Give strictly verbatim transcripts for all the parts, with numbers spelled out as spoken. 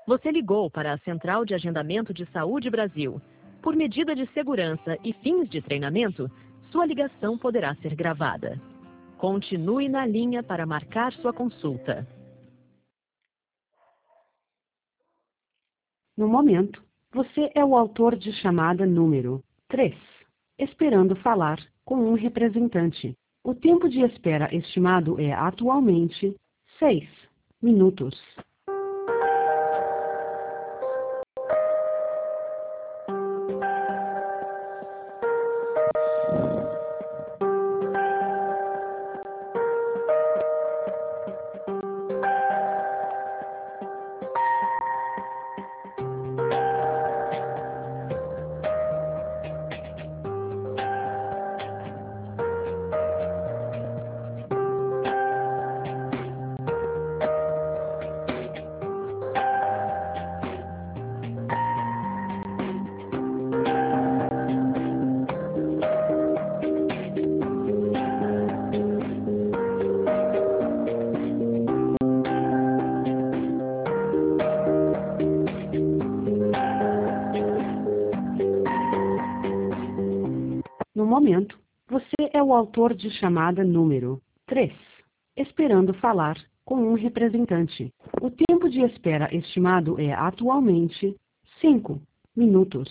Você ligou para a Central de Agendamento de Saúde Brasil. Por medida de segurança e fins de treinamento, sua ligação poderá ser gravada. Continue na linha para marcar sua consulta. No momento, você é o autor de chamada número três, esperando falar com um representante. O tempo de espera estimado é atualmente seis minutos. No momento, você é o autor de chamada número três, esperando falar com um representante. O tempo de espera estimado é atualmente cinco minutos.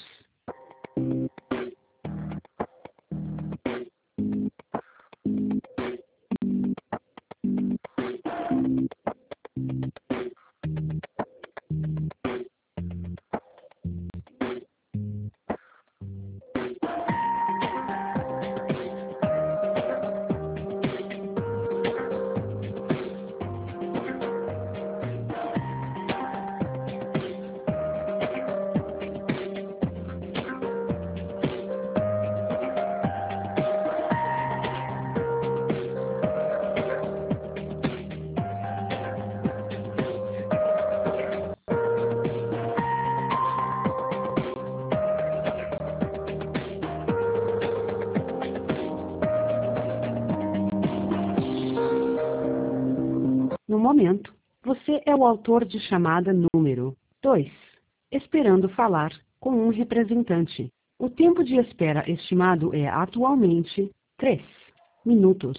No momento, você é o autor de chamada número dois, esperando falar com um representante. O tempo de espera estimado é atualmente três minutos.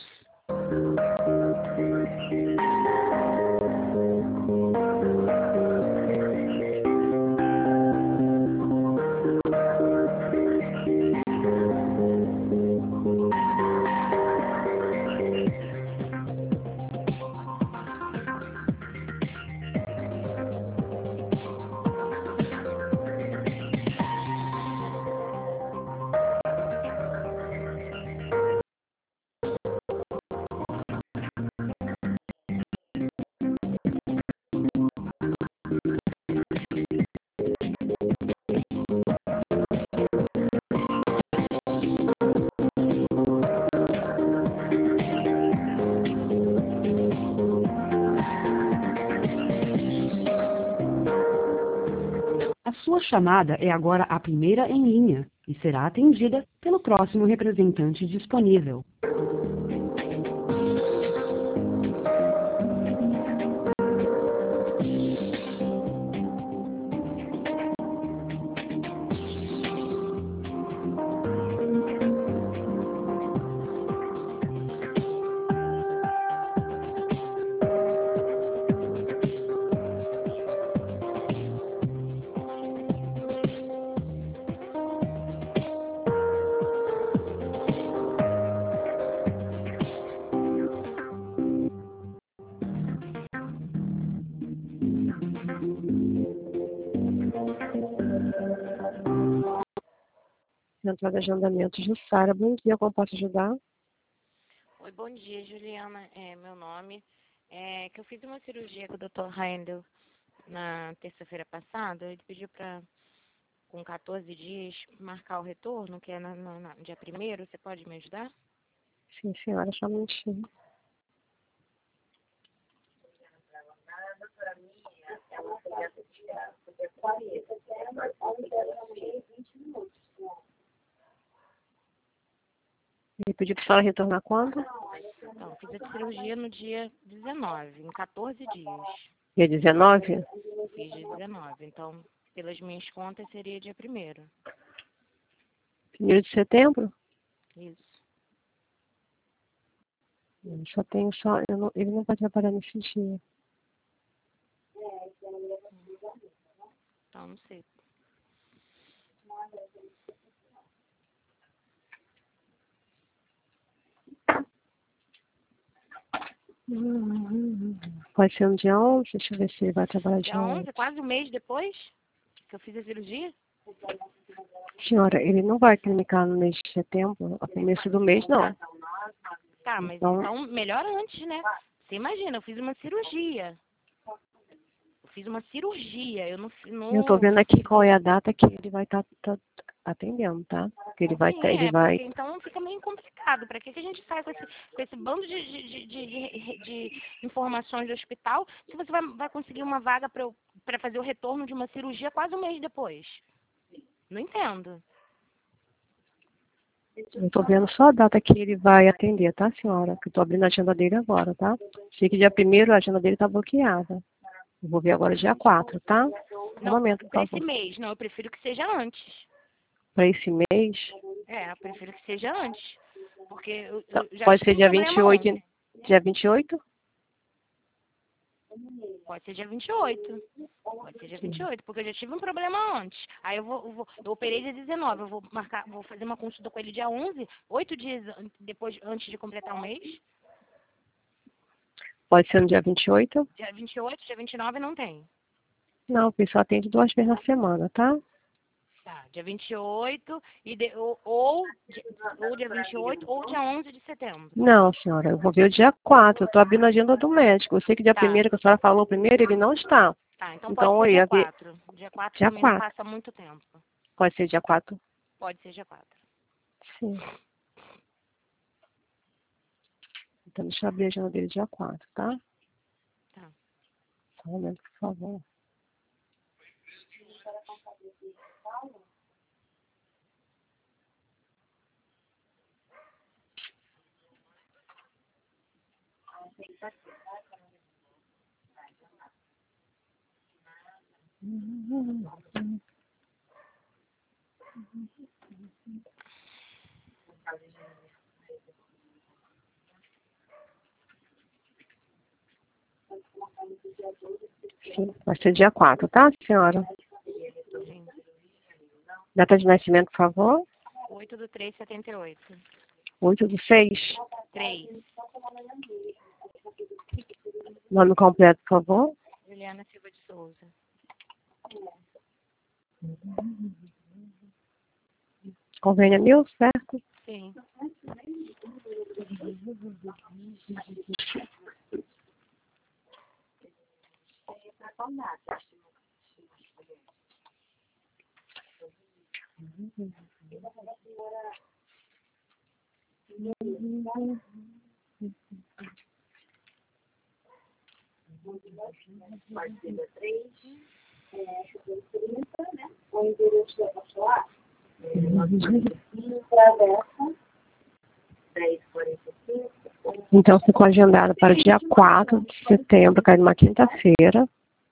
A sua chamada é agora a primeira em linha e será atendida pelo próximo representante disponível. Central de Agendamento de Jussara. Bom dia, como posso ajudar? Oi, bom dia, Juliana. É meu nome. É que eu fiz uma cirurgia com o doutor Heindel na terça-feira passada. Ele pediu para, com quatorze dias, marcar o retorno, que é no, no, no dia primeiro. Você pode me ajudar? Sim, senhora, só um minutinho. Ele pediu para a senhora retornar quando? Então, eu fiz a cirurgia no dia dezenove, em quatorze dias. Dia dezenove? fiz dia dezenove. Então, pelas minhas contas, seria dia primeiro. Primeiro de setembro? Isso. Eu só tenho só... Eu não, ele não vai trabalhar nesse dia. Então, não sei. Pode ser no dia onze? Deixa eu ver se ele vai trabalhar dia Dia onze. onze, quase um mês depois que eu fiz a cirurgia? Senhora, ele não vai clinicar no mês de setembro, a começo do mês, não. Tá, mas Então- então melhor antes, né? Você imagina, eu fiz uma cirurgia. Eu fiz uma cirurgia, eu não... não... Eu tô vendo aqui qual é a data que ele vai estar atendendo, tá? Que ele vai Sim, tá, ele é, vai... porque então fica meio complicado. Para que, que a gente sai com esse, com esse bando de, de, de, de, de informações do hospital se você vai, vai conseguir uma vaga para fazer o retorno de uma cirurgia quase um mês depois? Não entendo. Eu tô vendo só a data que ele vai atender, tá, senhora? Que eu tô abrindo a agenda dele agora, tá? Sei que dia primeiro a agenda dele tá bloqueada. Eu vou ver agora dia quatro, tá? Um Não, momento, por para favor. esse mês, não, eu prefiro que seja antes. Para esse mês, É, eu prefiro que seja antes. Porque eu, tá, eu já pode tive ser um dia problema vinte e oito, ontem. dia vinte e oito? Pode ser dia vinte e oito. Pode ser dia vinte e oito, porque eu já tive um problema antes. Aí eu vou, eu, vou, eu operei dia dezenove, eu vou marcar, vou fazer uma consulta com ele dia onze, oito dias an- depois, antes de completar o mês. Pode ser no dia vinte e oito? Dia vinte e oito, dia vinte e nove não tem. Não, o pessoal atende duas vezes na semana, tá? Tá, dia vinte e oito, e de, ou, ou, di- ou dia vinte e oito, ou dia onze de setembro. Não, senhora, eu vou ver o dia quatro. Eu tô abrindo a agenda do médico. Eu sei que dia Tá. primeiro que a senhora falou primeiro, ele não está. Tá, então, Então, pode ser eu dia ia ver quatro. Dia quatro dia também não quatro. passa muito tempo. Pode ser dia quatro? Pode ser dia quatro. Sim. Então, deixa eu abrir a agenda dele dia quatro, tá? Tá. Só um momento, por favor. Sim, vai ser dia quatro, tá, senhora? Sim. Data de nascimento, por favor. oito do três, setenta e oito. oito do seis. três. Nome completo, por favor. Juliana Silva de Souza. Convênio mil, certo? Sim. Então, ficou agendado para o dia quatro de setembro, cai numa quinta-feira,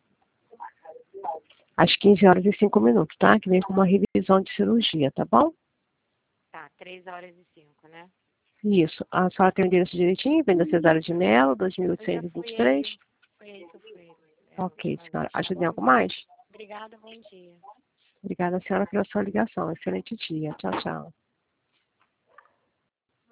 às quinze horas e cinco minutos, tá? Que vem com uma revisão de cirurgia, tá bom? Tá, três horas e cinco, né? Isso. A senhora tem o endereço direitinho? Vem da Cesário de Mello, Eu já dois mil oitocentos e vinte e fui três. aí. Foi aí que eu fui. É, Ok, fazer. senhora. Tá Ajuda em bom? algo mais? Obrigada, bom dia. Obrigada, senhora, pela sua ligação. Excelente dia. Tchau, tchau.